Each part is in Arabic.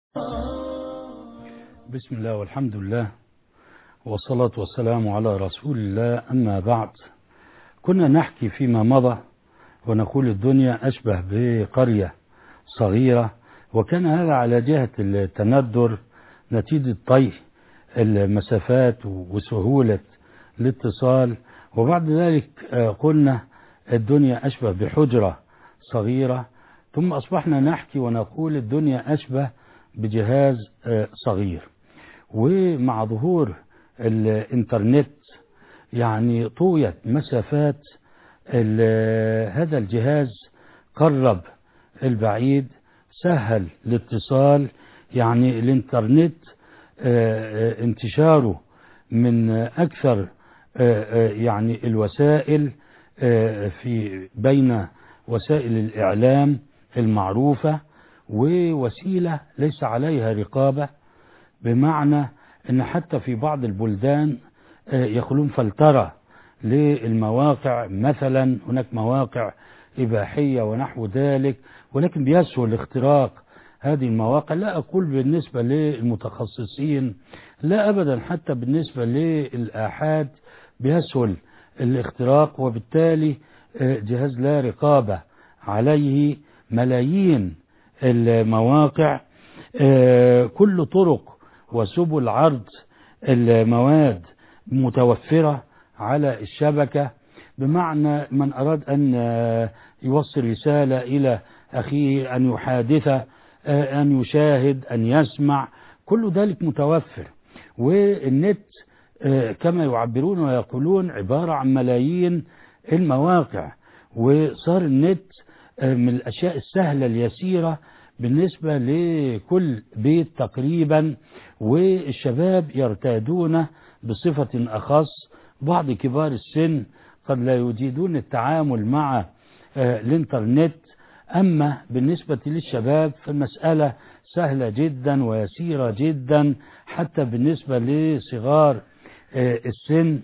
بسم الله والحمد لله والصلاة والسلام على رسول الله. أما بعد، كنا نحكي فيما مضى ونقول الدنيا أشبه بقرية صغيرة، وكان هذا على جهة التندر نتيجة طي المسافات وسهولة الاتصال. وبعد ذلك قلنا الدنيا أشبه بحجرة صغيرة، ثم أصبحنا نحكي ونقول الدنيا أشبه بجهاز صغير. ومع ظهور الانترنت يعني طويت مسافات هذا الجهاز، قرب البعيد، سهل الاتصال. يعني الانترنت انتشاره من أكثر يعني الوسائل في بين وسائل الإعلام المعروفة، ووسيلة ليس عليها رقابة، بمعنى أن حتى في بعض البلدان يقولون فلترة للمواقع. مثلا هناك مواقع إباحية ونحو ذلك، ولكن بيسهل اختراق هذه المواقع. لا أقول بالنسبة للمتخصصين، لا أبدا، حتى بالنسبة للآحاد بيسهل الاختراق، وبالتالي جهاز لا رقابة عليه. ملايين المواقع، كل طرق وسبل عرض المواد متوفرة على الشبكة، بمعنى من أراد أن يوصل رسالة إلى أخيه، أن يحادث، أن يشاهد، أن يسمع، كل ذلك متوفر. والنت كما يعبرون ويقولون عبارة عن ملايين المواقع، وصار النت من الأشياء السهلة اليسيرة بالنسبة لكل بيت تقريبا، والشباب يرتادون بصفة أخص. بعض كبار السن قد لا يجيدون التعامل مع الانترنت، أما بالنسبة للشباب فالمسألة سهلة جدا ويسيرة جدا، حتى بالنسبة لصغار السن.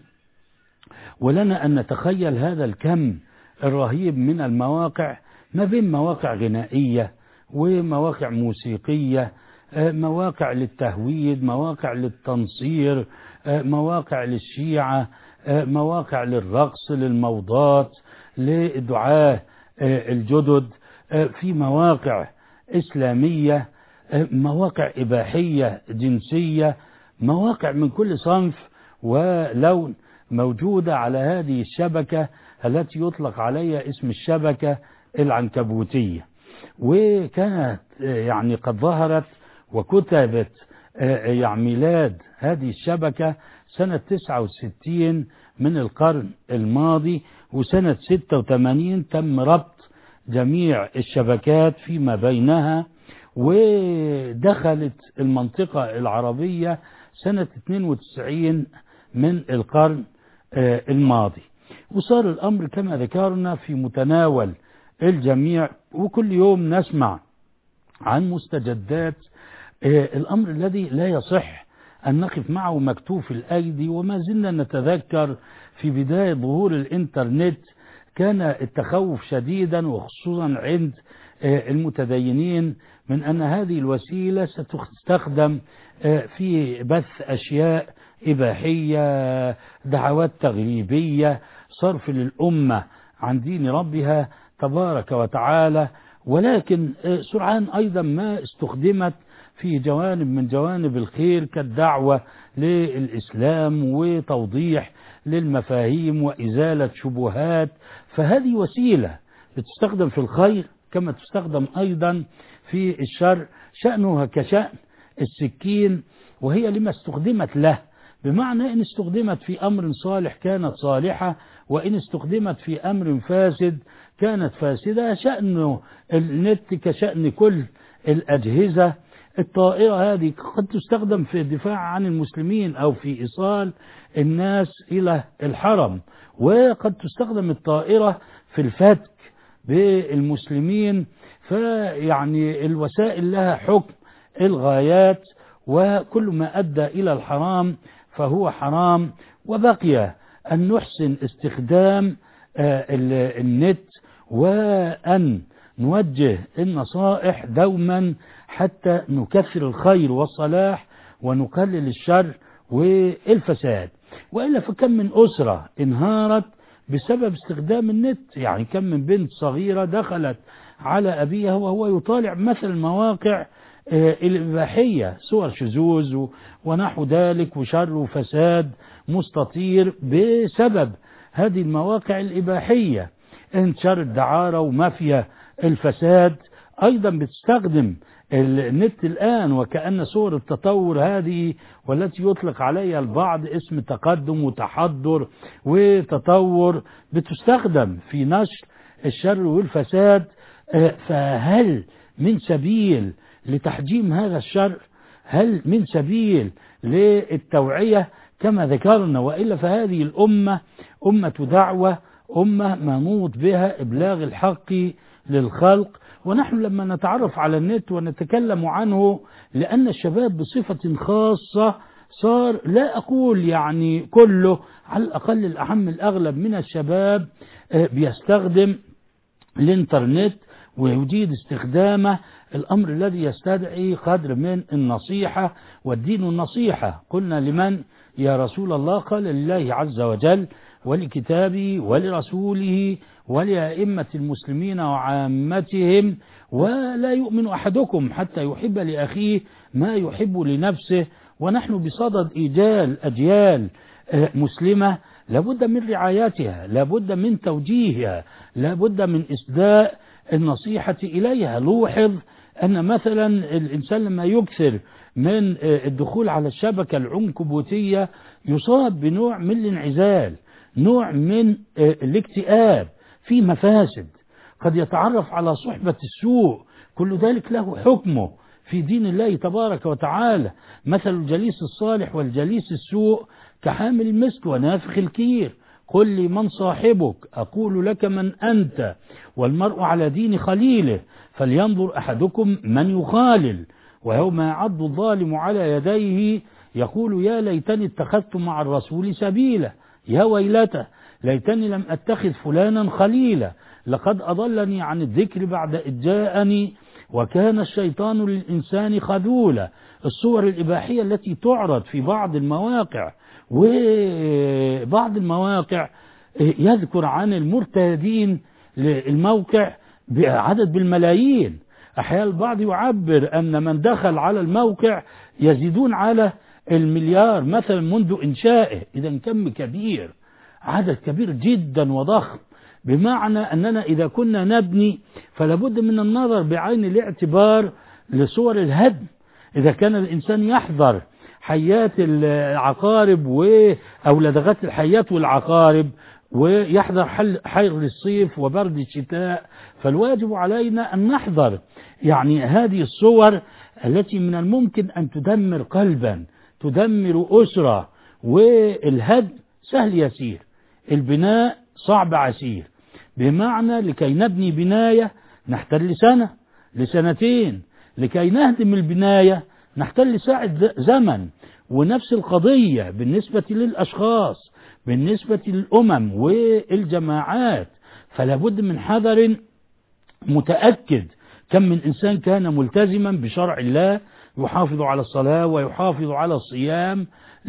ولنا أن نتخيل هذا الكم الرهيب من المواقع، ما بين مواقع غنائية ومواقع موسيقية، مواقع للتهويد، مواقع للتنصير، مواقع للشيعة، مواقع للرقص، للموضات، للدعاة الجدد، في مواقع إسلامية، مواقع إباحية جنسية، مواقع من كل صنف ولون موجودة على هذه الشبكة التي يطلق عليها اسم الشبكة العنكبوتية. وكانت يعني قد ظهرت وكتبت يعني ميلاد هذه الشبكة سنة 69 من القرن الماضي، وسنة 86 تم ربط جميع الشبكات فيما بينها، ودخلت المنطقة العربية سنة 92 من القرن الماضي. وصار الأمر كما ذكرنا في متناول الجميع، وكل يوم نسمع عن مستجدات الأمر الذي لا يصح أن نقف معه مكتوف الأيدي. وما زلنا نتذكر في بداية ظهور الإنترنت كان التخوف شديدا، وخصوصا عند المتدينين، من أن هذه الوسيلة ستستخدم في بث أشياء إباحية، دعوات تغريبية، صرف للأمة عن دين ربها تبارك وتعالى. ولكن سرعان أيضا ما استخدمت في جوانب من جوانب الخير، كالدعوة للإسلام وتوضيح للمفاهيم وإزالة شبهات. فهذه وسيلة بتستخدم في الخير كما تستخدم أيضا في الشر، شأنها كشأن السكين، وهي لما استخدمت له، بمعنى إن استخدمت في أمر صالح كانت صالحة، وإن استخدمت في أمر فاسد كانت فاسدة. شأن النت كشأن كل الأجهزة. الطائرة هذه قد تستخدم في الدفاع عن المسلمين أو في إيصال الناس إلى الحرم، وقد تستخدم الطائرة في الفتك بالمسلمين. فيعني الوسائل لها حكم الغايات، وكل ما أدى إلى الحرام فهو حرام. وبقي أن نحسن استخدام النت، وأن نوجه النصائح دوما حتى نكثر الخير والصلاح ونقلل الشر والفساد. وإلا فكم من أسرة انهارت بسبب استخدام النت. يعني كم من بنت صغيرة دخلت على أبيها وهو يطالع مثل المواقع الإباحية، صور شذوذ ونحو ذلك وشر وفساد مستطير بسبب هذه المواقع الإباحية. انتشار الدعارة ومافيا الفساد أيضا بتستخدم النت الآن، وكأن صور التطور هذه والتي يطلق عليها البعض اسم تقدم وتحضر وتطور بتستخدم في نشر الشر والفساد. فهل من سبيل لتحجيم هذا الشر؟ هل من سبيل للتوعية كما ذكرنا؟ وإلا فهذه الأمة أمة دعوة، أمة منوط بها إبلاغ الحق للخلق. ونحن لما نتعرف على النت ونتكلم عنه، لأن الشباب بصفة خاصة صار، لا أقول يعني كله، على الأقل الأهم الأغلب من الشباب بيستخدم الإنترنت ويجيد استخدامه، الأمر الذي يستدعي قدر من النصيحة. والدين النصيحة. قلنا لمن يا رسول الله؟ قال لله عز وجل ولكتابه ولرسوله ولأئمة المسلمين وعامتهم. ولا يؤمن أحدكم حتى يحب لأخيه ما يحب لنفسه. ونحن بصدد إيجال أجيال مسلمة لابد من رعايتها، لابد من توجيهها، لابد من إسداء النصيحة إليها. لوحظ أن مثلا الإنسان لما يكثر من الدخول على الشبكة العنكبوتية يصاب بنوع من الانعزال، نوع من الاكتئاب، في مفاسد، قد يتعرف على صحبة السوء. كل ذلك له حكمه في دين الله تبارك وتعالى. مثل الجليس الصالح والجليس السوء كحامل المسك ونافخ الكير. قل لي من صاحبك أقول لك من أنت، والمرء على دين خليله فلينظر أحدكم من يخالل. ويوم يعض الظالم على يديه يقول يا ليتني اتخذت مع الرسول سبيلا، يا ويلته ليتني لم أتخذ فلانا خليلا، لقد أضلني عن الذكر بعد إذ جاءني وكان الشيطان للإنسان خذولا. الصور الإباحية التي تعرض في بعض المواقع، وبعض المواقع يذكر عن المرتادين للموقع بعدد بالملايين. أحيانا البعض يعبر أن من دخل على الموقع يزيدون على المليار مثلا منذ إنشائه. إذا كم كبير، عدد كبير جدا وضخم، بمعنى أننا إذا كنا نبني فلابد من النظر بعين الاعتبار لصور الهدم. إذا كان الإنسان يحذر حيات العقارب أو لدغات الحيات والعقارب، ويحذر حر الصيف وبرد الشتاء، فالواجب علينا أن نحذر يعني هذه الصور التي من الممكن أن تدمر قلبا، تدمر أسرة. والهدم سهل يسير، البناء صعب عسير. بمعنى لكي نبني بناية نحتاج سنة لسنتين، لكي نهدم البناية نحتاج ساعة زمن. ونفس القضية بالنسبة للأشخاص، بالنسبة للأمم والجماعات، فلا بد من حذر متأكد. كم من إنسان كان ملتزما بشرع الله يحافظ على الصلاة ويحافظ على الصيام،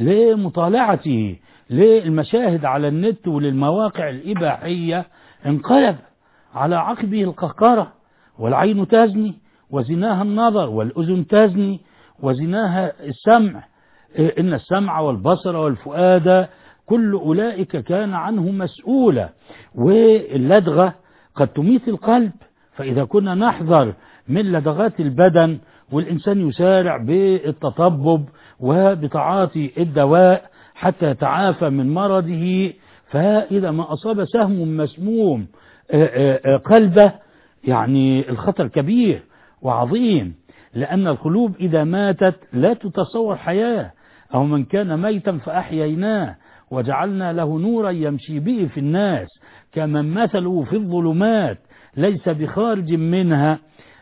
لمطالعته للمشاهد على النت وللمواقع الإباحية انقلب على عقبه القهقرة. والعين تزني وزناها النظر، والأذن تزني وزناها السمع، إن السمع والبصر والفؤاد كل أولئك كان عنه مسؤولا. واللدغة قد تميت القلب، فإذا كنا نحذر من لدغات البدن والإنسان يسارع بالتطبب وبتعاطي الدواء حتى يتعافى من مرضه، فإذا ما أصاب سهم مسموم قلبه يعني الخطر كبير وعظيم. لأن القلوب إذا ماتت لا تتصور حياة. أو من كان ميتا فأحييناه وجعلنا له نورا يمشي به في الناس كمن مثله في الظلمات ليس بخارج منها.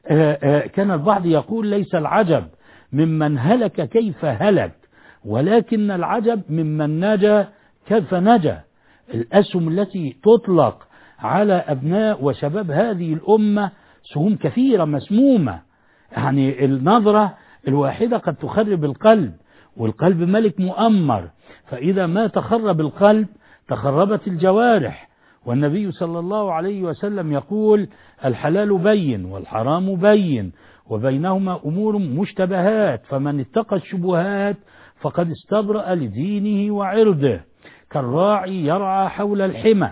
كان البعض يقول ليس العجب ممن هلك كيف هلك، ولكن العجب ممن نجا كيف نجا. الأسهم التي تطلق على أبناء وشباب هذه الأمة سهم كثيرة مسمومة. يعني النظرة الواحدة قد تخرب القلب، والقلب ملك مؤمر، فإذا ما تخرب القلب تخربت الجوارح. والنبي صلى الله عليه وسلم يقول: الحلال بين والحرام بين وبينهما أمور مشتبهات، فمن اتقى الشبهات فقد استبرأ لدينه وعرضه. كالراعي يرعى حول الحمى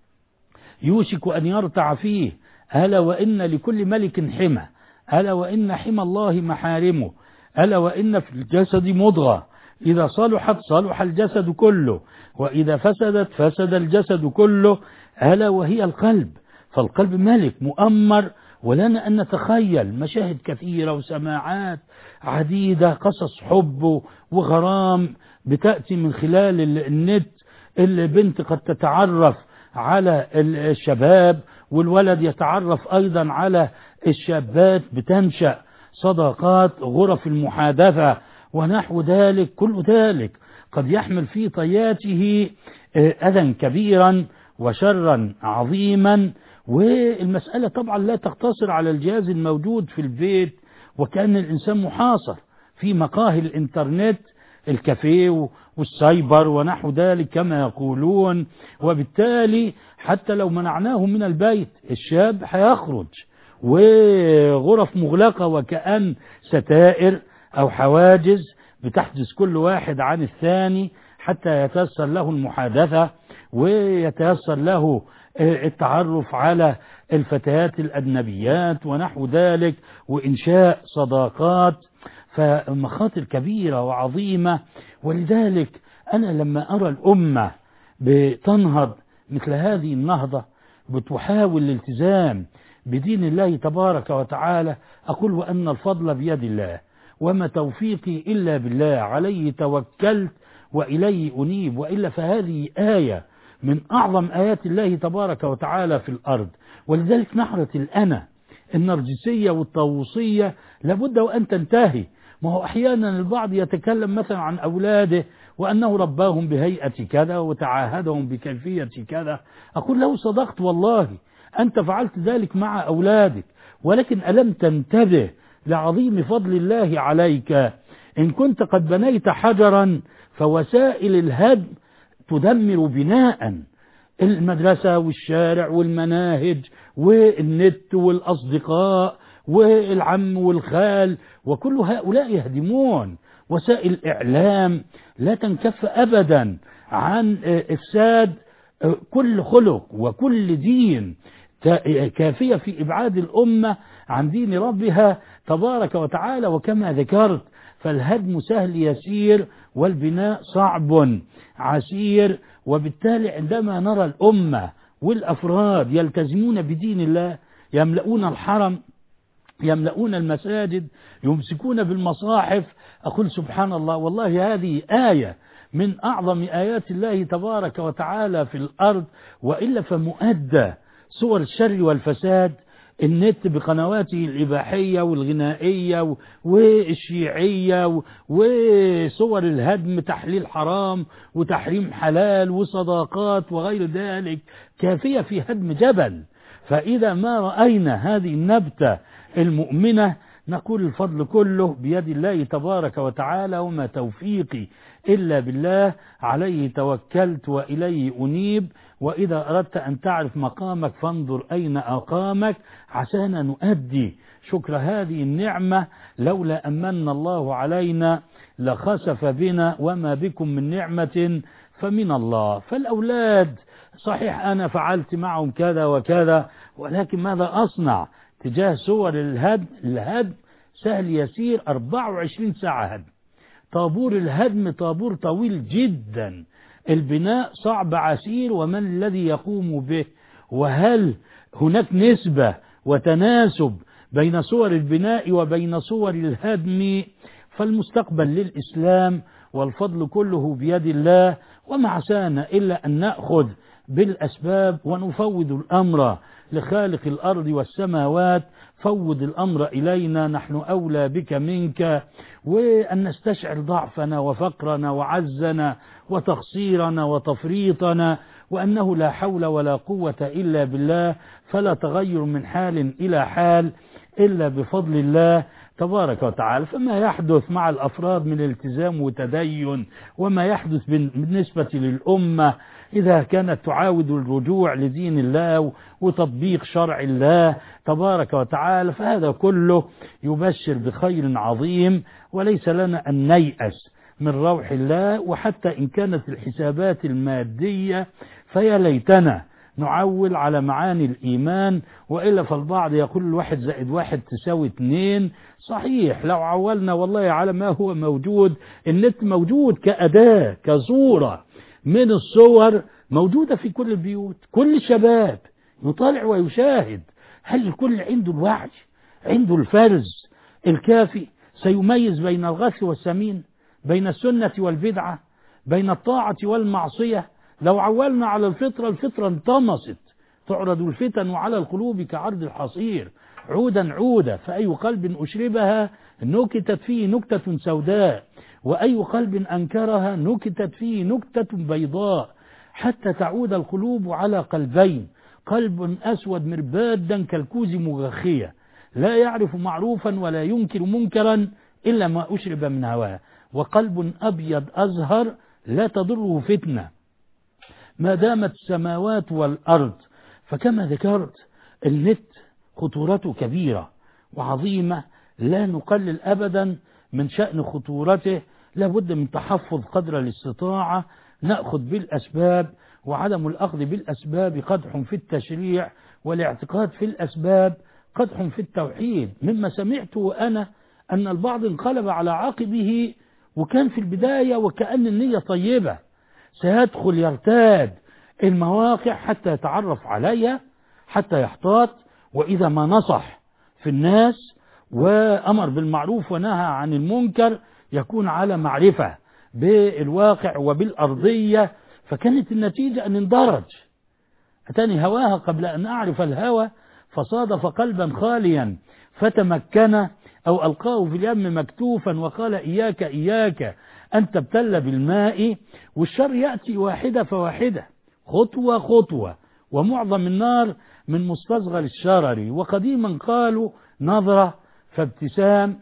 يوشك أن يرتع فيه، ألا وإن لكل ملك حمى، ألا وإن حمى الله محارمه، ألا وإن في الجسد مضغة إذا صلحت صلح الجسد كله، وإذا فسدت فسد الجسد كله، ألا وهي القلب. فالقلب ملك مؤمر، ولنا أن نتخيل مشاهد كثيرة وسماعات عديدة، قصص حب وغرام بتأتي من خلال النت. البنت قد تتعرف على الشباب، والولد يتعرف أيضا على الشابات، بتنشأ صداقات، غرف المحادثة ونحو ذلك. كل ذلك قد يحمل في طياته أذى كبيرا وشرا عظيما. والمسألة طبعا لا تقتصر على الجهاز الموجود في البيت، وكأن الإنسان محاصر في مقاهي الإنترنت، الكافيه والسايبر ونحو ذلك كما يقولون. وبالتالي حتى لو منعناه من البيت الشاب هيخرج، وغرف مغلقة وكأن ستائر أو حواجز بتحجز كل واحد عن الثاني حتى يتيسر له المحادثة ويتيسر له التعرف على الفتيات الأجنبيات ونحو ذلك، وإنشاء صداقات. فمخاطر كبيرة وعظيمة. ولذلك أنا لما أرى الأمة بتنهض مثل هذه النهضة، بتحاول الالتزام بدين الله تبارك وتعالى، أقول وأن الفضل بيد الله وما توفيقي إلا بالله، عليه توكلت وإليه أنيب. وإلا فهذه آية من أعظم آيات الله تبارك وتعالى في الأرض. ولذلك نحرة الأنا النرجسية والطاووسية لابد وأن تنتهي. ما هو أحيانا البعض يتكلم مثلا عن أولاده وأنه رباهم بهيئة كذا وتعاهدهم بكيفية كذا. أقول له صدقت والله، أنت فعلت ذلك مع أولادك، ولكن ألم تنتبه لعظيم فضل الله عليك؟ إن كنت قد بنيت حجرا فوسائل الهدم تدمر بناء، المدرسة والشارع والمناهج والنت والأصدقاء والعم والخال، وكل هؤلاء يهدمون. وسائل الإعلام لا تنكف أبدا عن إفساد كل خلق وكل دين، كافية في إبعاد الأمة عن دين ربها تبارك وتعالى. وكما ذكرت فالهدم سهل يسير والبناء صعب عسير. وبالتالي عندما نرى الأمة والأفراد يلتزمون بدين الله، يملؤون الحرم، يملؤون المساجد، يمسكون بالمصاحف، أقول سبحان الله، والله هذه آية من أعظم آيات الله تبارك وتعالى في الأرض. وإلا فمؤدى صور الشر والفساد النت بقنواته الإباحية والغنائية والشيعية وصور الهدم، تحليل حرام وتحريم حلال وصداقات وغير ذلك، كافية في هدم جبل. فإذا ما رأينا هذه النبتة المؤمنة نقول الفضل كله بيد الله تبارك وتعالى، وما توفيقي إلا بالله، عليه توكلت وإليه أنيب. وإذا أردت أن تعرف مقامك فانظر أين أقامك، عسانا نؤدي شكر هذه النعمة. لولا أمن الله علينا لخسف بنا، وما بكم من نعمة فمن الله. فالأولاد صحيح أنا فعلت معهم كذا وكذا، ولكن ماذا أصنع تجاه صور الهدم؟ الهدم سهل يسير، 24 ساعة هدم. طابور الهدم طابور طويل جدا، البناء صعب عسير، ومن الذي يقوم به؟ وهل هناك نسبة وتناسب بين صور البناء وبين صور الهدم؟ فالمستقبل للإسلام والفضل كله بيد الله، وما عسانا إلا أن نأخذ بالأسباب ونفوض الأمر لخالق الأرض والسماوات. فوض الأمر إلينا، نحن أولى بك منك. وأن نستشعر ضعفنا وفقرنا وعزنا وتقصيرنا وتفريطنا، وأنه لا حول ولا قوة إلا بالله، فلا تغير من حال إلى حال إلا بفضل الله. تبارك وتعالى. فما يحدث مع الأفراد من التزام وتدين، وما يحدث بالنسبة للأمة إذا كانت تعاود الرجوع لدين الله وتطبيق شرع الله تبارك وتعالى، فهذا كله يبشر بخير عظيم، وليس لنا أن نيأس من روح الله. وحتى إن كانت الحسابات المادية فيا ليتنا نعول على معاني الإيمان، وإلا فالبعض يقول 1 زائد 1 تساوي 2. صحيح، لو عولنا والله على ما هو موجود. النت موجود كأداة، كصورة من الصور موجودة في كل البيوت. كل الشباب يطالع ويشاهد. هل الكل عنده الوعي، عنده الفرز الكافي سيميز بين الغث والسمين، بين السنة والبدعة، بين الطاعة والمعصية؟ لو عولنا على الفطرة، الفطرة انطمست. تعرض الفتن على القلوب كعرض الحصير عودا عودا، فأي قلب أشربها نكتت فيه نكتة سوداء، وأي قلب أنكرها نكتت فيه نكتة بيضاء، حتى تعود القلوب على قلبين: قلب أسود مربادا كالكوز مغخية، لا يعرف معروفا ولا ينكر منكرا إلا ما أشرب من هواه، وقلب أبيض أزهر لا تضره فتنة ما دامت السماوات والأرض. فكما ذكرت النت خطورته كبيرة وعظيمة، لا نقلل أبدا من شأن خطورته. لابد من تحفظ قدر الاستطاعة، نأخذ بالأسباب، وعدم الأخذ بالأسباب قدح في التشريع، والاعتقاد في الأسباب قدح في التوحيد. مما سمعته أنا أن البعض انقلب على عقبه، وكان في البداية وكأن النية طيبة، سيدخل يرتاد المواقع حتى يتعرف عليها، حتى يحتاط، وإذا ما نصح في الناس وأمر بالمعروف ونهى عن المنكر يكون على معرفة بالواقع وبالأرضية. فكانت النتيجة أن اندرج. أتاني هواها قبل أن أعرف الهوى، فصادف قلبا خاليا فتمكن، أو ألقاه في اليم مكتوفا وقال إياك إياك أن تبتل بالماء. والشر يأتي واحدة فواحدة، خطوة خطوة، ومعظم النار من مستصغر الشرر. وقديما قالوا: نظرة فابتسام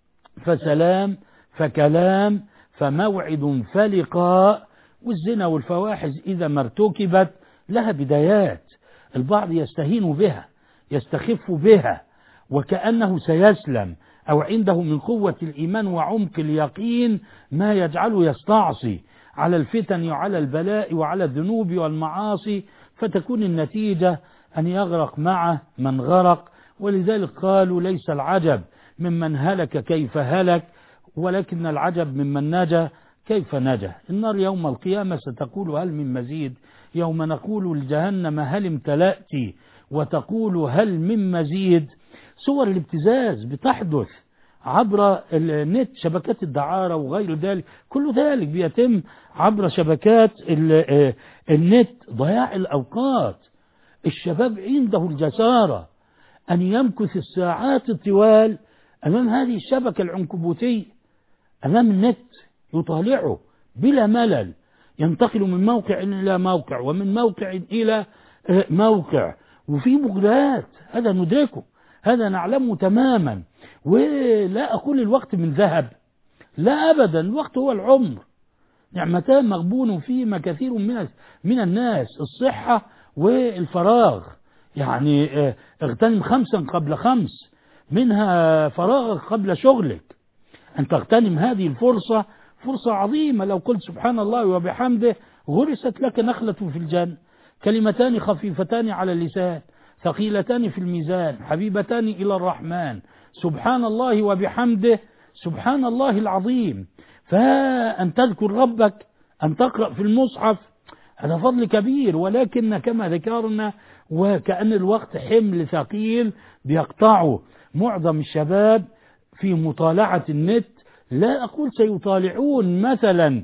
فسلام فكلام فموعد فلقاء. والزنا والفواحش إذا ما ارتكبت لها بدايات، البعض يستهين بها، يستخف بها، وكأنه سيسلم، أو عنده من قوة الإيمان وعمق اليقين ما يجعله يستعصي على الفتن وعلى البلاء وعلى الذنوب والمعاصي، فتكون النتيجة أن يغرق مع من غرق. ولذلك قالوا: ليس العجب ممن هلك كيف هلك، ولكن العجب ممن نجا كيف نجا. النار يوم القيامة ستقول: هل من مزيد؟ يوم نقول لجهنم: هل امتلأت؟ وتقول: هل من مزيد؟ صور الابتزاز بتحدث عبر النت، شبكات الدعارة وغير ذلك، كل ذلك بيتم عبر شبكات النت. ضياع الأوقات، الشباب عنده الجسارة أن يمكث الساعات الطوال أمام هذه الشبكة العنكبوتية، أمام النت، يطالعه بلا ملل، ينتقل من موقع إلى موقع ومن موقع إلى موقع، وفي مغريات. هذا ندركه، هذا نعلمه تماما. ولا أقول الوقت من ذهب، لا أبدا، الوقت هو العمر، نعمتان مغبون فيهما كثير من الناس: الصحة والفراغ. يعني اغتنم 5 قبل 5، منها فراغك قبل شغلك. أن تغتنم هذه الفرصة، فرصة عظيمة. لو قلت سبحان الله وبحمده غرست لك نخلة في الجنة. كلمتان خفيفتان على اللسان ثقيلتان في الميزان حبيبتان إلى الرحمن، سبحان الله وبحمده سبحان الله العظيم. فأن تذكر ربك، أن تقرأ في المصحف، هذا فضل كبير. ولكن كما ذكرنا، وكأن الوقت حمل ثقيل بيقطعه معظم الشباب في مطالعة النت. لا أقول سيطالعون مثلا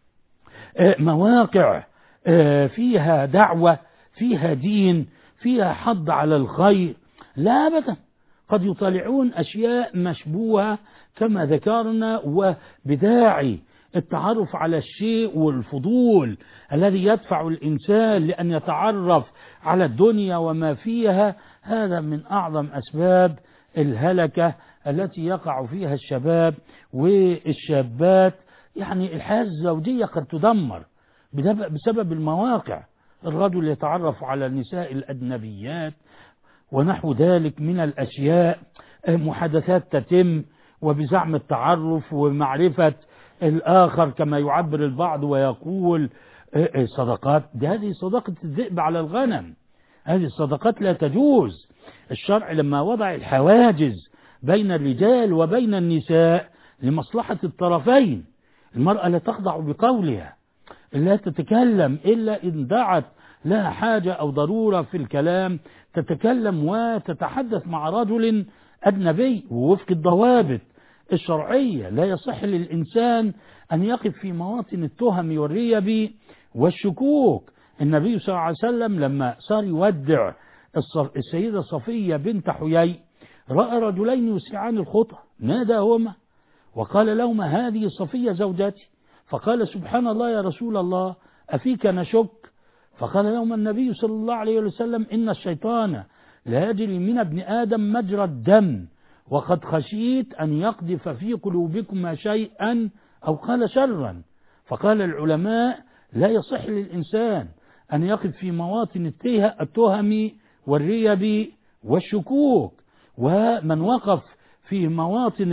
مواقع فيها دعوة، فيها دين، فيها حض على الخير، لا أبدا. قد يطالعون أشياء مشبوهة كما ذكرنا، وبداعي التعرف على الشيء والفضول الذي يدفع الإنسان لأن يتعرف على الدنيا وما فيها. هذا من أعظم أسباب الهلكة التي يقع فيها الشباب والشابات. يعني الحياة الزوجية قد تدمر بسبب المواقع. الرجل يتعرف على النساء الأجنبيات ونحو ذلك من الأشياء، محادثات تتم وبزعم التعرف ومعرفة الآخر كما يعبر البعض ويقول صداقات. هذه صداقة الذئب على الغنم، هذه الصداقات لا تجوز. الشرع لما وضع الحواجز بين الرجال وبين النساء لمصلحة الطرفين. المرأة لا تخضع بقولها، لا تتكلم إلا إن دعت لها حاجة أو ضرورة في الكلام، تتكلم وتتحدث مع رجل أجنبي ووفق الضوابط الشرعية. لا يصح للإنسان أن يقف في مواطن التهم والريب والشكوك. النبي صلى الله عليه وسلم لما صار يودع السيدة صفية بنت حيي رأى رجلين يسرعان الخطى، ناداهما وقال لهما هذه صفية زوجتي. فقال سبحان الله يا رسول الله أفيك نشك؟ فقال لهما النبي صلى الله عليه وسلم إن الشيطان لا يجري من ابن آدم مجرى الدم وقد خشيت أن يقذف في قلوبكما شيئا أو قال شرا. فقال العلماء لا يصح للإنسان أن يقف في مواطن التهم والريب والشكوك. ومن وقف في مواطن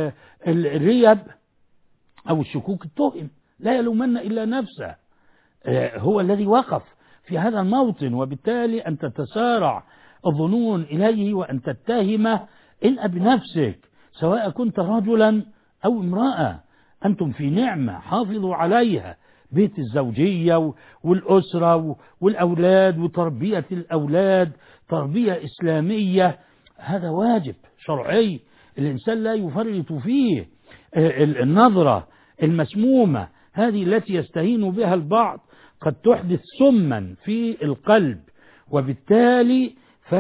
الريب أو الشكوك التهم لا يلومن إلا نفسه، هو الذي وقف في هذا الموطن، وبالتالي أن تتسارع الظنون إليه وأن تتهمه إن بنفسك سواء كنت رجلا أو امرأة. أنتم في نعمة حافظوا عليها، بيت الزوجية والأسرة والأولاد وتربية الأولاد تربية إسلامية، هذا واجب شرعي الإنسان لا يفرط فيه. النظرة المسمومة هذه التي يستهين بها البعض قد تحدث سما في القلب، وبالتالي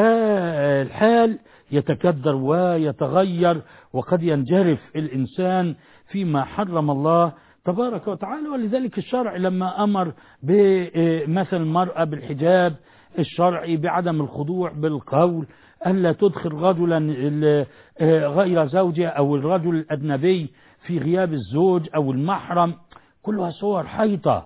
فالحال يتكدر ويتغير وقد ينجرف الإنسان فيما حرم الله تبارك وتعالى. ولذلك الشرع لما أمر بمثل المرأة بالحجاب الشرعي بعدم الخضوع بالقول، ألا تدخل رجلا غير زوجها أو الرجل الأجنبي في غياب الزوج أو المحرم، كلها صور حيطة.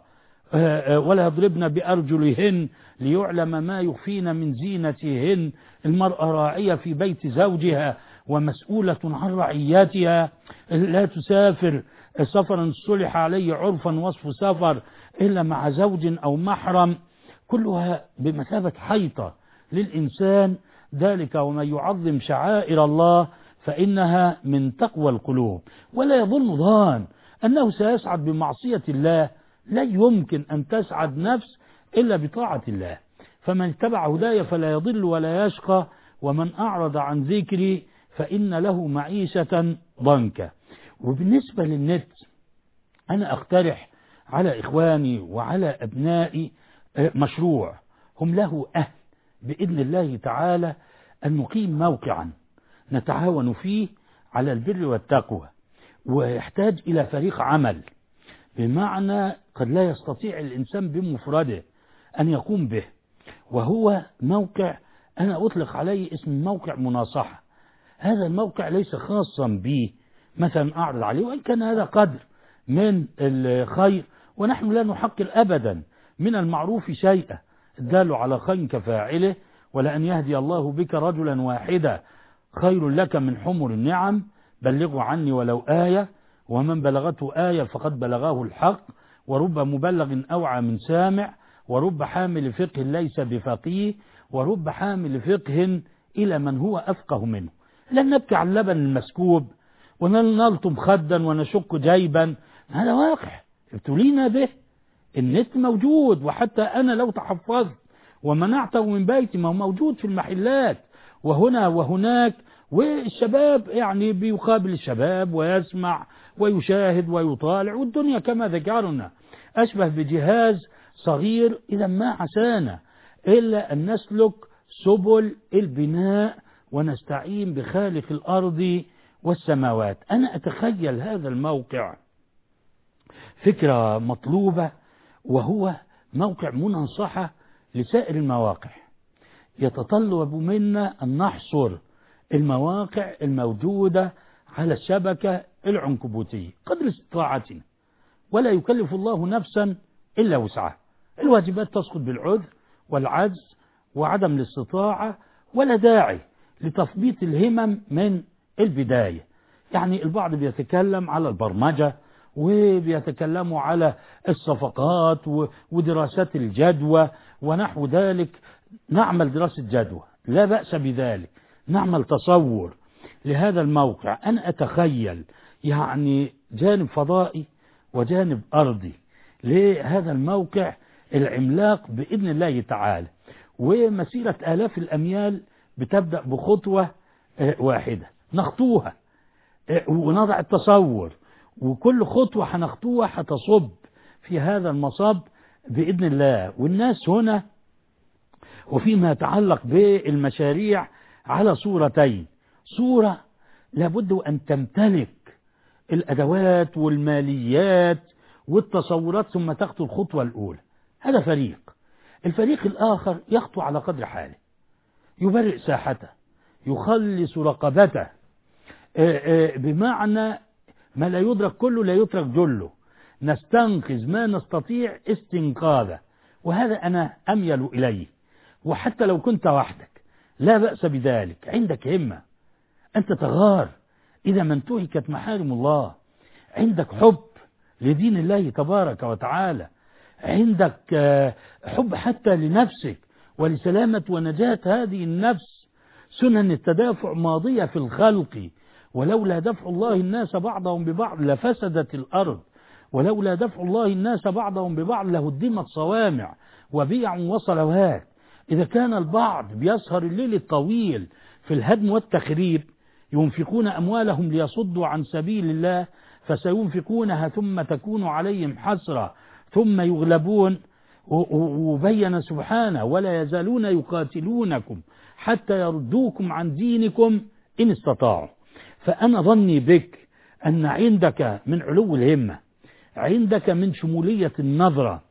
ولا يضربن بأرجلهن ليعلم ما يخفين من زينتهن. المرأة راعية في بيت زوجها ومسؤولة عن رعياتها. لا تسافر سفرا صلح عليه عرفا وصف سفر إلا مع زوج أو محرم، كلها بمثابة حيطة للإنسان. ذلك ومن يعظم شعائر الله فإنها من تقوى القلوب. ولا يظن ظان أنه سيسعد بمعصية الله، لا يمكن أن تسعد نفس إلا بطاعة الله. فمن اتبع هداي فلا يضل ولا يشقى ومن أعرض عن ذكري فإن له معيشة ضنكا. وبالنسبة للنت أنا أقترح على إخواني وعلى أبنائي مشروع هم له أهل بإذن الله تعالى أن نقيم موقعا نتعاون فيه على البر والتقوى، ويحتاج إلى فريق عمل، بمعنى قد لا يستطيع الإنسان بمفرده أن يقوم به. وهو موقع أنا أطلق عليه اسم موقع مناصحة. هذا الموقع ليس خاصا به مثلا أعرض عليه، وإن كان هذا قدر من الخير، ونحن لا نحقر أبدا من المعروف شيئا، الدال على خير كفاعله، ولأن يهدي الله بك رجلا واحدا خير لك من حمر النعم. بلغوا عني ولو آية، ومن بلغته آية فقد بلغه الحق، ورب مبلغ أوعى من سامع، ورب حامل فقه ليس بفقيه، ورب حامل فقه إلى من هو أفقه منه. لن نبكي على اللبن المسكوب ونلطم خدا ونشق جيبا، هذا واقع ابتلينا به. النت موجود، وحتى أنا لو تحفظت ومنعته من بيتي ما هو موجود في المحلات وهنا وهناك، والشباب يعني بيقابل الشباب ويسمع ويشاهد ويطالع، والدنيا كما ذكرنا أشبه بجهاز صغير. إذا ما عسانا إلا أن نسلك سبل البناء ونستعين بخالق الأرض والسماوات. أنا أتخيل هذا الموقع فكرة مطلوبة، وهو موقع مناصحة لسائر المواقع. يتطلب منا أن نحصر المواقع الموجودة على الشبكة العنكبوتية قدر استطاعتنا، ولا يكلف الله نفسا إلا وسعها. الواجبات تسقط بالعذر والعجز وعدم الاستطاعة، ولا داعي لتثبيط الهمم من البداية. يعني البعض بيتكلم على البرمجة، وبيتكلموا على الصفقات ودراسات الجدوى ونحو ذلك. نعمل دراسة جدوى، لا بأس بذلك، نعمل تصور لهذا الموقع. أنا أتخيل يعني جانب فضائي وجانب أرضي لهذا الموقع العملاق بإذن الله تعالى، ومسيرة آلاف الأميال بتبدأ بخطوة واحدة نخطوها ونضع التصور، وكل خطوة هنخطوها هتصب في هذا المصب بإذن الله. والناس هنا وفيما يتعلق بالمشاريع على صورتين: صورة لابد أن تمتلك الأدوات والماليات والتصورات ثم تخطو الخطوة الأولى، هذا فريق. الفريق الآخر يخطو على قدر حاله، يبرئ ساحته، يخلص رقبته، بمعنى ما لا يدرك كله لا يترك جله، نستنقذ ما نستطيع استنقاذه، وهذا أنا أميل إليه. وحتى لو كنت وحدك لا بأس بذلك، عندك همة، أنت تغار إذا ما انتهكت محارم الله، عندك حب لدين الله تبارك وتعالى، عندك حب حتى لنفسك ولسلامة ونجاة هذه النفس. سنن التدافع ماضية في الخلق، ولولا دفع الله الناس بعضهم ببعض لفسدت الأرض، ولولا دفع الله الناس بعضهم ببعض لهدمت صوامع وبيع وصلوات. إذا كان البعض بيسهر الليل الطويل في الهدم والتخريب، ينفقون أموالهم ليصدوا عن سبيل الله فسينفقونها ثم تكون عليهم حسرة ثم يغلبون. وبين سبحانه: ولا يزالون يقاتلونكم حتى يردوكم عن دينكم إن استطاعوا. فأنا ظني بك أن عندك من علو الهمة، عندك من شمولية النظرة،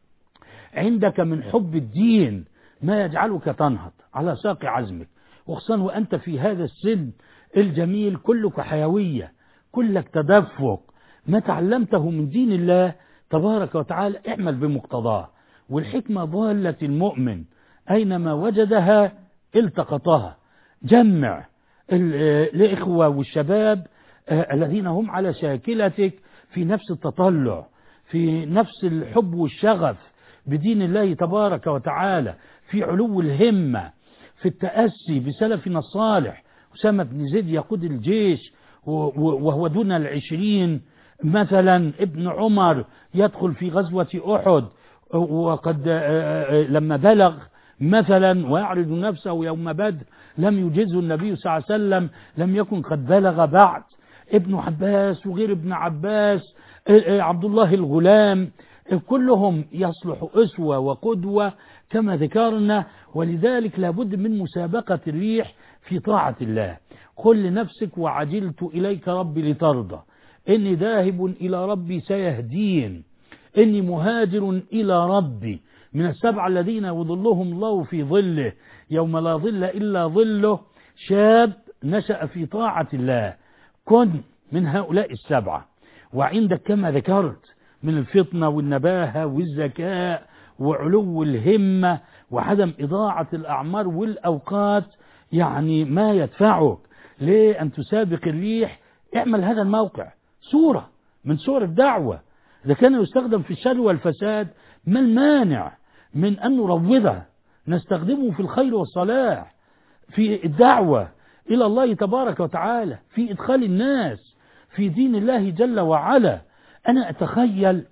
عندك من حب الدين ما يجعلك تنهض على ساق عزمك، وخصوصا وأنت في هذا السن الجميل كلك حيوية، كلك تدفق. ما تعلمته من دين الله تبارك وتعالى اعمل بمقتضاه. والحكمة ضالة المؤمن أينما وجدها التقطها. جمع الإخوة والشباب الذين هم على شاكلتك في نفس التطلع، في نفس الحب والشغف بدين الله تبارك وتعالى، في علو الهمة، في التأسي بسلفنا الصالح. أسامة بن زيد يقود الجيش وهو دون 20 مثلا. ابن عمر يدخل في غزوة أحد وقد لما بلغ مثلا ويعرض نفسه يوم بدر لم يجزه النبي صلى الله عليه وسلم، لم يكن قد بلغ بعد. ابن عباس وغير ابن عباس، عبد الله الغلام، كلهم يصلح أسوة وقدوة كما ذكرنا. ولذلك لابد من مسابقة الريح في طاعة الله. قل لنفسك: وعجلت إليك ربي لترضى، إني ذاهب إلى ربي سيهدين، إني مهاجر إلى ربي. من السبع الذين يظلهم الله في ظله يوم لا ظل إلا ظله شاب نشأ في طاعة الله، كن من هؤلاء السبعة. وعندك كما ذكرت من الفطنة والنباهة والذكاء وعلو الهمة وعدم إضاعة الأعمار والأوقات، يعني ما يدفعك لأن تسابق الريح. اعمل هذا الموقع صورة من صور الدعوة. إذا كان يستخدم في الشر والفساد ما المانع من أن نروضه، نستخدمه في الخير والصلاح، في الدعوة إلى الله تبارك وتعالى، في إدخال الناس في دين الله جل وعلا. أنا أتخيل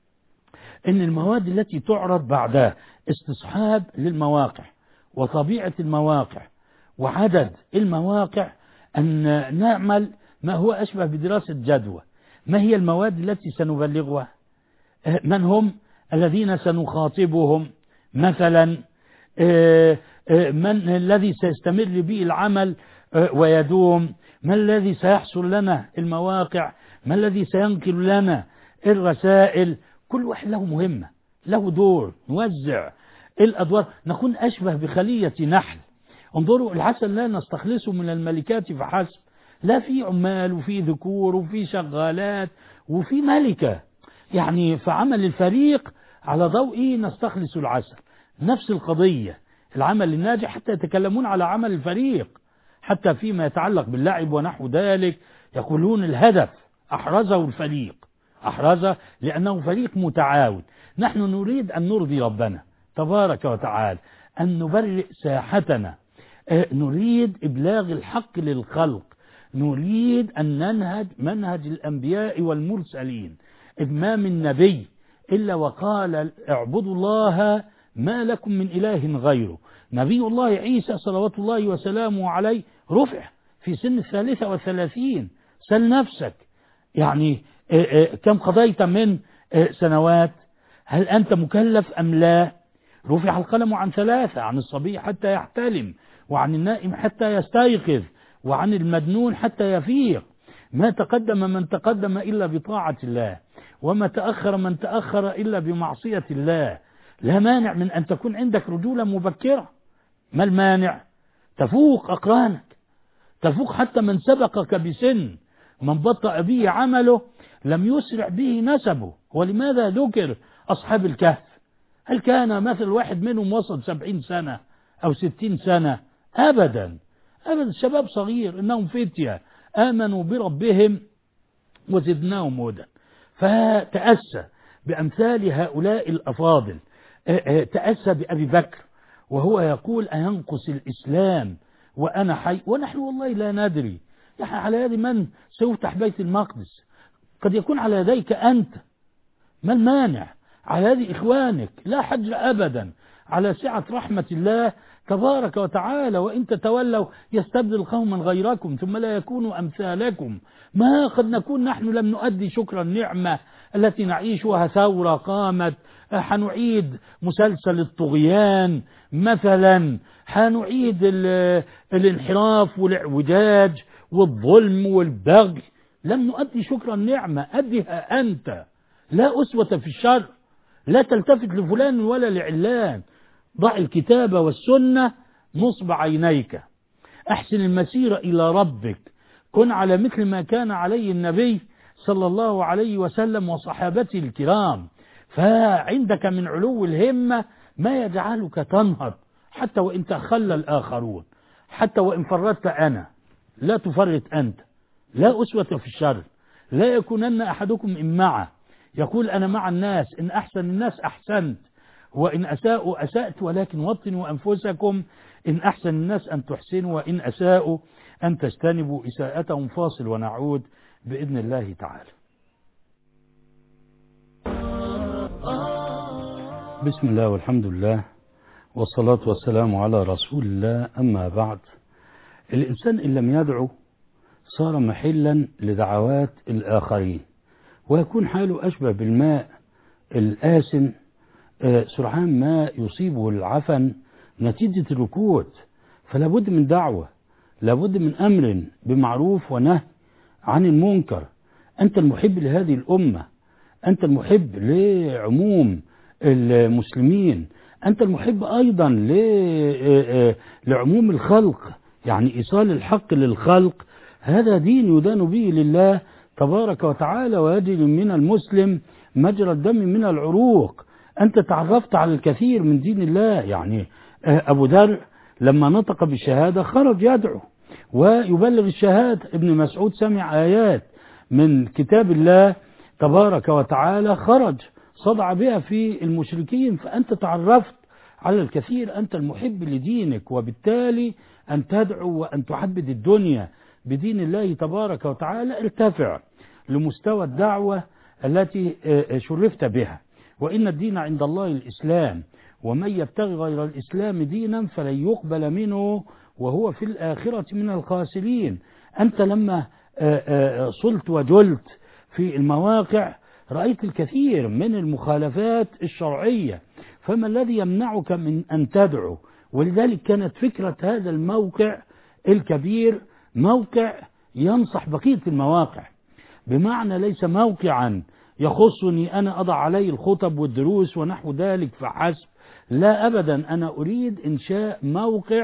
أن المواد التي تعرض بعدها استصحاب للمواقع وطبيعة المواقع وعدد المواقع، أن نعمل ما هو أشبه بدراسة جدوى. ما هي المواد التي سنبلغها؟ من هم الذين سنخاطبهم مثلا؟ من الذي سيستمر به العمل ويدوم؟ ما الذي سيحصل لنا المواقع؟ ما الذي سينقل لنا الرسائل؟ كل واحد له مهمة، له دور، نوزع الأدوار، نكون أشبه بخلية نحل. انظروا العسل لا نستخلصه من الملكات فحسب، لا في عمال وفي ذكور وفي شغالات وفي ملكة، يعني فعمل الفريق على ضوء نستخلص العسل. نفس القضية العمل الناجح، حتى يتكلمون على عمل الفريق، حتى فيما يتعلق باللعب ونحو ذلك يقولون الهدف أحرزه الفريق، أحرزه لأنه فريق متعاون. نحن نريد أن نرضي ربنا تبارك وتعالى، أن نبرئ ساحتنا، نريد إبلاغ الحق للخلق، نريد أن ننهج منهج الأنبياء والمرسلين، إذ ما من نبي إلا وقال اعبدوا الله ما لكم من إله غيره. نبي الله عيسى صلوات الله وسلامه عليه رفع في سن 33. سل نفسك يعني كم قضيت من سنوات؟ هل أنت مكلف أم لا؟ رفع القلم عن 3، عن الصبي حتى يحتلم، وعن النائم حتى يستيقظ، وعن المجنون حتى يفيق. ما تقدم من تقدم إلا بطاعة الله، وما تأخر من تأخر إلا بمعصية الله. لا مانع من أن تكون عندك رجولة مبكرة، ما المانع؟ تفوق أقرانك، تفوق حتى من سبقك بسن. من بطأ به عمله لم يسرع به نسبه. ولماذا ذكر أصحاب الكهف؟ هل كان مثل واحد منهم وصل 70 سنة أو 60 سنة؟ أبدا أبدا، شباب صغير، إنهم فتية آمنوا بربهم وزدناهم هدى. فتأسى بأمثال هؤلاء الأفاضل. تأسى بأبي بكر وهو يقول أينقص الإسلام وأنا حي؟ ونحن والله لا ندري يعني على يد من سيفتح بيت المقدس. قد يكون على يديك أنت، ما المانع؟ على يد إخوانك، لا حجر أبدا على سعة رحمة الله تبارك وتعالى. وإن تتولوا يستبدل قوما غيركم ثم لا يكونوا أمثالكم. ما قد نكون نحن لم نؤدي شكر النعمة التي نعيشها، ثورة قامت، حنعيد مسلسل الطغيان مثلا، حنعيد الانحراف والاعوجاج والظلم والبغي. لم نؤدي شكر النعمة، أدها أنت. لا أسوة في الشر، لا تلتفت لفلان ولا لعلان. ضع الكتاب والسنة نصب عينيك، أحسن المسير إلى ربك، كن على مثل ما كان عليه النبي صلى الله عليه وسلم وصحابته الكرام. فعندك من علو الهمة ما يجعلك تنهض حتى وإن تخلى الآخرون، حتى وإن فرطت أنا لا تفرط أنت. لا أسوة في الشر، لا يكونن أحدكم إمعة يقول أنا مع الناس، إن أحسن الناس أحسنت وإن أساءوا أسأت، ولكن وطنوا أنفسكم، إن أحسن الناس أن تحسنوا وإن أساءوا أن تجتنبوا إساءتهم. فاصل ونعود بإذن الله تعالى. بسم الله والحمد لله والصلاة والسلام على رسول الله. أما بعد، الإنسان إن لم يدعو صار محلا لدعوات الآخرين، ويكون حاله أشبه بالماء الآسن سرعان ما يصيبه العفن نتيجة الركود. فلا بد من دعوة، لا بد من أمر بمعروف ونهي عن المنكر. أنت المحب لهذه الأمة، أنت المحب لعموم المسلمين، أنت المحب أيضا لعموم الخلق، يعني إيصال الحق للخلق. هذا دين يدان به لله تبارك وتعالى، ويجري من المسلم مجرى الدم من العروق. أنت تعرفت على الكثير من دين الله. يعني أبو ذر لما نطق بالشهادة خرج يدعو ويبلغ الشهادة. ابن مسعود سمع آيات من كتاب الله تبارك وتعالى، خرج صدع بها في المشركين. فأنت تعرفت على الكثير، أنت المحب لدينك، وبالتالي أن تدعو وأن تحبذ الدنيا بدين الله تبارك وتعالى. ارتفع لمستوى الدعوة التي شرفت بها. وإن الدين عند الله الإسلام، ومن يبتغي غير الإسلام دينا فلن يقبل منه وهو في الآخرة من الخاسرين. أنت لما صلت وجلت في المواقع رأيت الكثير من المخالفات الشرعية، فما الذي يمنعك من أن تدعو؟ ولذلك كانت فكرة هذا الموقع الكبير موقع ينصح بقية المواقع، بمعنى ليس موقعا يخصني أنا أضع عليه الخطب والدروس ونحو ذلك فحسب، لا أبدا. أنا أريد إنشاء موقع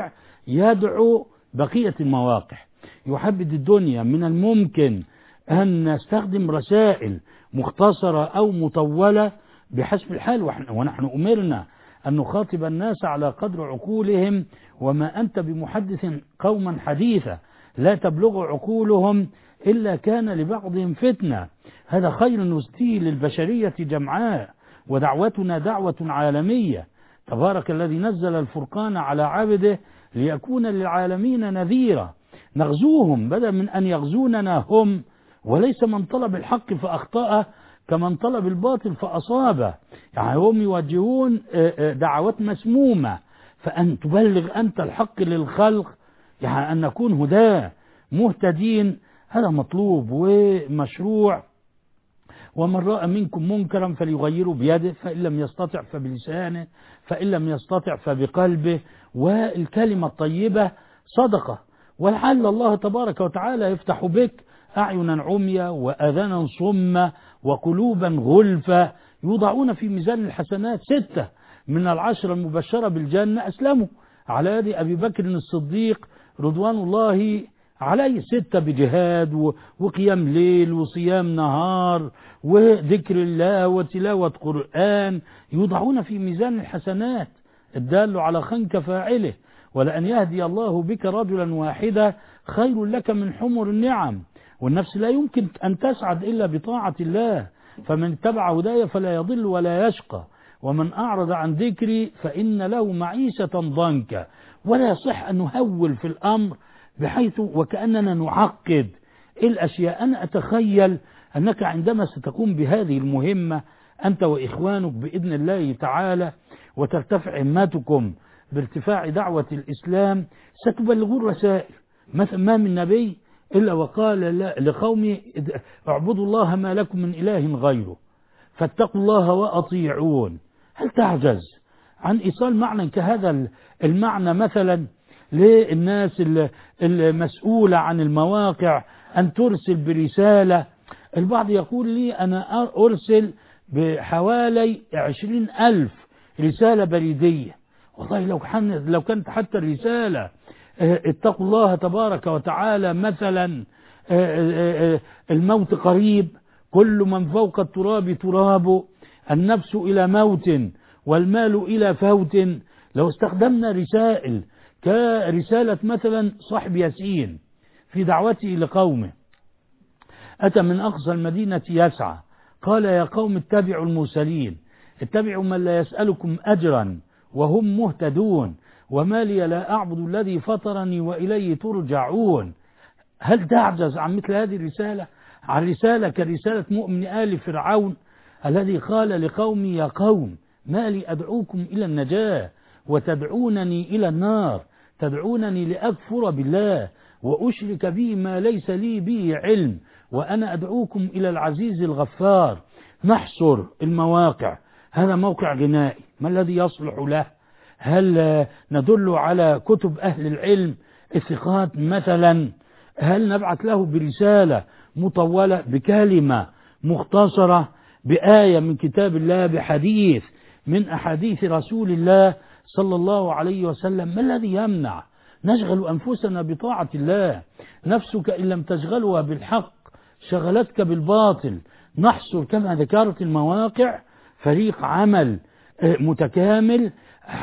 يدعو بقية المواقع يحدد الدنيا. من الممكن أن نستخدم رسائل مختصرة أو مطولة بحسب الحال، ونحن أمرنا أن نخاطب الناس على قدر عقولهم، وما أنت بمحدث قوما حديثا لا تبلغ عقولهم إلا كان لبعضهم فتنة. هذا خير نزتيه للبشرية جمعاء، ودعوتنا دعوة عالمية. تبارك الذي نزل الفرقان على عبده ليكون للعالمين نذيرا. نغزوهم بدل من أن يغزوننا هم، وليس من طلب الحق فأخطأه كمن طلب الباطل فأصابه. يعني هم يوجهون دعوات مسمومة، فأن تبلغ أنت الحق للخلق، يعني أن نكون هداة مهتدين، هذا مطلوب ومشروع. ومن رأى منكم منكرا فليغيره بيده، فإن لم يستطع فبلسانه، فإن لم يستطع فبقلبه. والكلمة الطيبة صدقة، ولعل الله تبارك وتعالى يفتح بك أعينا عميا وأذانا صما وقلوبا غلفا يوضعون في ميزان الحسنات. 6 من 10 المبشرة بالجنة أسلموا على يد أبي بكر الصديق رضوان الله عليه. 6 بجهاد وقيام ليل وصيام نهار وذكر الله وتلاوة قرآن، يوضعون في ميزان الحسنات الدال على خنك فاعله. ولأن يهدي الله بك رجلا واحدا خير لك من حمر النعم. والنفس لا يمكن أن تسعد إلا بطاعة الله، فمن اتبع هدايا فلا يضل ولا يشقى، ومن أعرض عن ذكري فإن له معيشة ضنكا. ولا يصح أن نهول في الأمر بحيث وكأننا نعقد الأشياء. أنا أتخيل أنك عندما ستقوم بهذه المهمة أنت وإخوانك بإذن الله تعالى، وترتفع همتكم بارتفاع دعوة الإسلام، ستبلغون رسائل. مثلا ما من نبي إلا وقال لقومه اعبدوا الله ما لكم من إله غيره فاتقوا الله وأطيعون. هل تعجز عن إيصال معنى كهذا المعنى مثلا للناس المسؤولة عن المواقع، أن ترسل برسالة؟ البعض يقول لي أنا أرسل بحوالي 20,000 رسالة بريدية. والله لو كانت حتى الرسالة اتقوا الله تبارك وتعالى مثلا الموت قريب، كل من فوق التراب تراب، النفس إلى موت والمال إلى فوت. لو استخدمنا رسائل كرسالة مثلا صاحب ياسين في دعوته لقومه، أتى من أقصى المدينة يسعى، قال يا قوم اتبعوا المرسلين، اتبعوا من لا يسألكم أجرا وهم مهتدون، وما لي لا أعبد الذي فطرني وإليه ترجعون. هل تعجز عن مثل هذه الرسالة؟ عن رسالة كرسالة مؤمن آل فرعون الذي قال لقومي يا قوم ما لي أدعوكم إلى النجاة وتدعونني إلى النار، تدعونني لأكفر بالله وأشرك به ما ليس لي به علم، وأنا أدعوكم إلى العزيز الغفار. نحصر المواقع. هذا موقع غنائي، ما الذي يصلح له؟ هل ندل على كتب أهل العلم الثقات مثلا؟ هل نبعث له برسالة مطولة بكلمة مختصرة بآية من كتاب الله بحديث من أحاديث رسول الله صلى الله عليه وسلم؟ ما الذي يمنع؟ نشغل أنفسنا بطاعة الله. نفسك إن لم تشغلها بالحق شغلتك بالباطل. نحصر كما ذكرت المواقع، فريق عمل متكامل،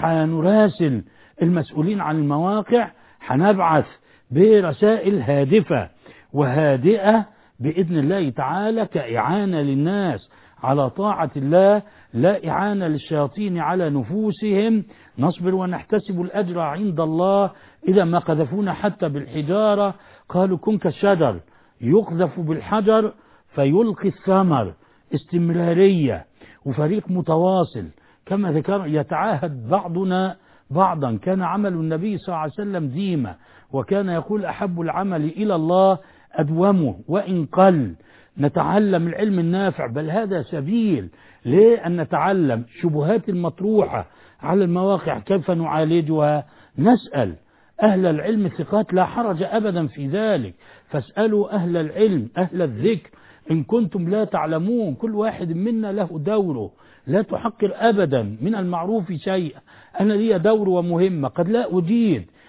حنراسل المسؤولين عن المواقع، حنبعث برسائل هادفة وهادئة بإذن الله تعالى كإعانة للناس على طاعة الله، لا إعانة للشياطين على نفوسهم. نصبر ونحتسب الأجر عند الله. إذا ما قذفونا حتى بالحجارة قالوا كن كالشجر يقذف بالحجر فيلقي الثمر. استمرارية وفريق متواصل كما ذكر، يتعاهد بعضنا بعضا. كان عمل النبي صلى الله عليه وسلم ديما، وكان يقول أحب العمل إلى الله أدومه وإن قل. نتعلم العلم النافع، بل هذا سبيل لأن نتعلم شبهات المطروحة على المواقع كيف نعالجها. نسأل أهل العلم الثقات، لا حرج أبدا في ذلك، فاسألوا أهل العلم أهل الذكر إن كنتم لا تعلمون. كل واحد منا له دوره، لا تحقر أبدا من المعروف شيئا. أنا لي دور ومهمة قد لا أجيد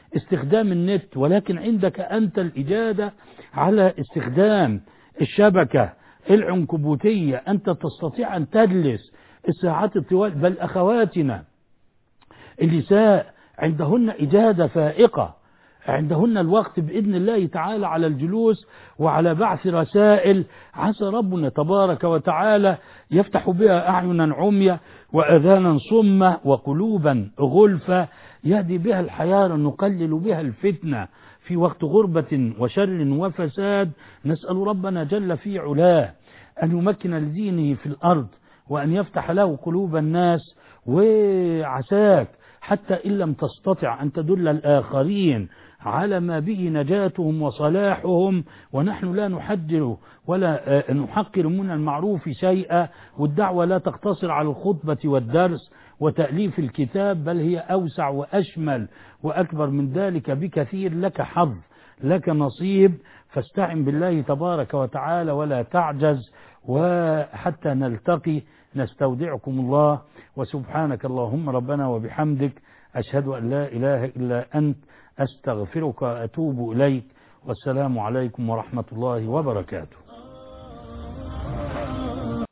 استخدام النت، ولكن عندك أنت الإجادة على استخدام الشبكة العنكبوتية. أنت تستطيع أن تجلس الساعات الطوال. بل أخواتنا النساء عندهن إجادة فائقة، عندهن الوقت بإذن الله تعالى على الجلوس وعلى بعث رسائل، عسى ربنا تبارك وتعالى يفتح بها أعينا عمية وأذانا صمة وقلوبا غلفة، يهدي بها الحياة، نقلل بها الفتنة في وقت غربة وشر وفساد. نسأل ربنا جل في علاه أن يمكن لدينه في الأرض، وأن يفتح له قلوب الناس. وعساك حتى إن لم تستطع أن تدل الآخرين على ما به نجاتهم وصلاحهم، ونحن لا نحجر ولا نحقر من المعروف شيئا، والدعوة لا تقتصر على الخطبة والدرس وتأليف الكتاب، بل هي أوسع وأشمل وأكبر من ذلك بكثير. لك حظ، لك نصيب، فاستعن بالله تبارك وتعالى ولا تعجز. وحتى نلتقي نستودعكم الله، وسبحانك اللهم ربنا وبحمدك، أشهد أن لا إله إلا أنت، أستغفرك وأتوب إليك، والسلام عليكم ورحمة الله وبركاته.